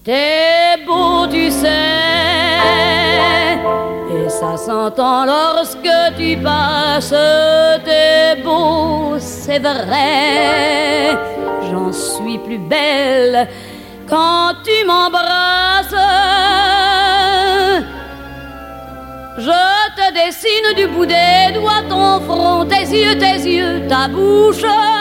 T'es beau, tu sais, et ça s'entend lorsque tu passes. T'es beau, c'est vrai, j'en suis plus belle quand tu m'embrasses. Je te dessine du bout des doigts ton front, tes yeux, ta bouche.